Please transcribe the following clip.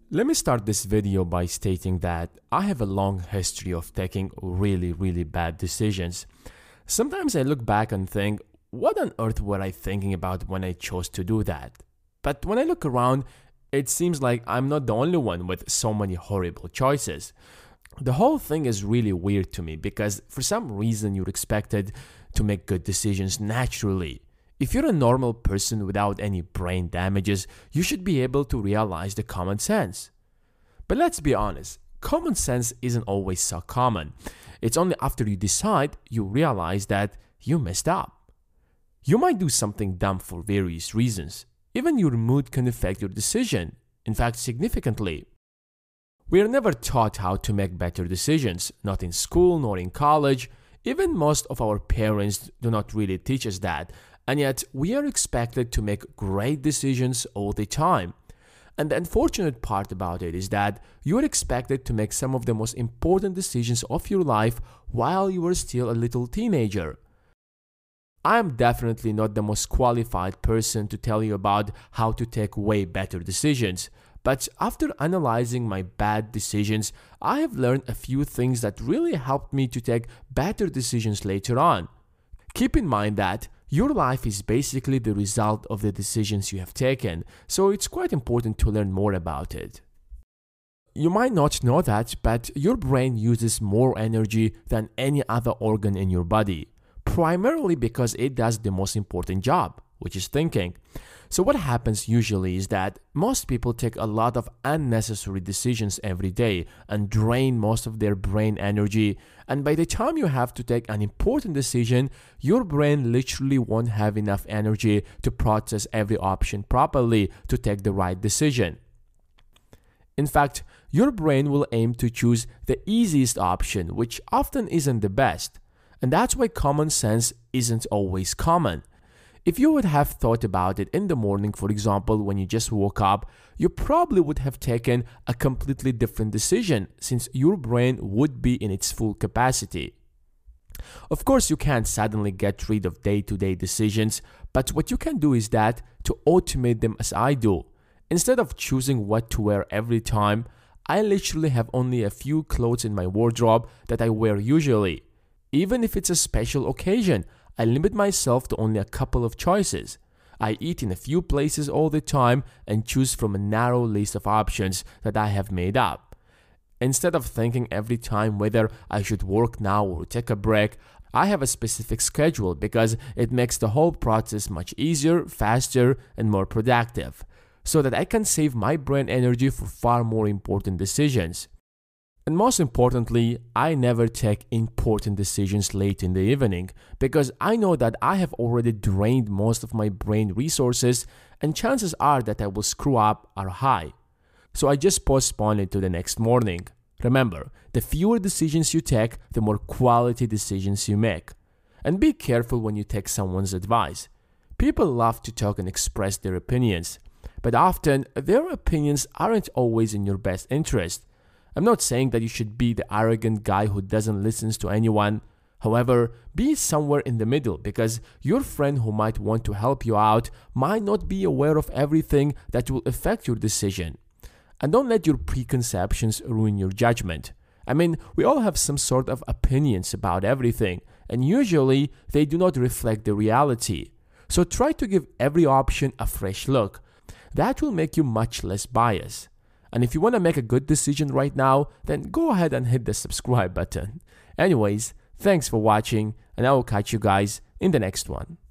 Let me start this video by stating that I have a long history of taking really bad decisions. Sometimes I look back and think, what on earth were I thinking about when I chose to do that? But when I look around, it seems like I'm not the only one with so many horrible choices. The whole thing is really weird to me because for some reason you're expected to make good decisions naturally. If you're a normal person without any brain damages, you should be able to realize the common sense. But let's be honest, common sense isn't always so common. It's only after you decide you realize that you messed up. You might do something dumb for various reasons. Even your mood can affect your decision, in fact significantly. We are never taught how to make better decisions, not in school nor in college. Even most of our parents do not really teach us that. And yet, we are expected to make great decisions all the time. And the unfortunate part about it is that you are expected to make some of the most important decisions of your life while you are still a little teenager. I am definitely not the most qualified person to tell you about how to take way better decisions. But after analyzing my bad decisions, I have learned a few things that really helped me to take better decisions later on. Keep in mind that your life is basically the result of the decisions you have taken, so it's quite important to learn more about it. You might not know that, but your brain uses more energy than any other organ in your body, primarily because it does the most important job, which is thinking. So what happens usually is that most people take a lot of unnecessary decisions every day and drain most of their brain energy, and by the time you have to take an important decision, your brain literally won't have enough energy to process every option properly to take the right decision. In fact, your brain will aim to choose the easiest option, which often isn't the best, and that's why common sense isn't always common. If you would have thought about it in the morning, for example, when you just woke up, you probably would have taken a completely different decision since your brain would be in its full capacity. Of course, you can't suddenly get rid of day-to-day decisions, but what you can do is that to automate them as I do. Instead of choosing what to wear every time, I literally have only a few clothes in my wardrobe that I wear usually. Even if it's a special occasion, I limit myself to only a couple of choices. I eat in a few places all the time and choose from a narrow list of options that I have made up. Instead of thinking every time whether I should work now or take a break, I have a specific schedule because it makes the whole process much easier, faster, and more productive, so that I can save my brain energy for far more important decisions. And most importantly, I never take important decisions late in the evening because I know that I have already drained most of my brain resources and chances are that I will screw up are high. So I just postpone it to the next morning. Remember, the fewer decisions you take, the more quality decisions you make. And be careful when you take someone's advice. People love to talk and express their opinions, but often their opinions aren't always in your best interest. I'm not saying that you should be the arrogant guy who doesn't listen to anyone. However, be somewhere in the middle because your friend who might want to help you out might not be aware of everything that will affect your decision. And don't let your preconceptions ruin your judgment. I mean, we all have some sort of opinions about everything, and usually they do not reflect the reality. So try to give every option a fresh look. That will make you much less biased. And if you want to make a good decision right now, then go ahead and hit the subscribe button. Anyways, thanks for watching, and I will catch you guys in the next one.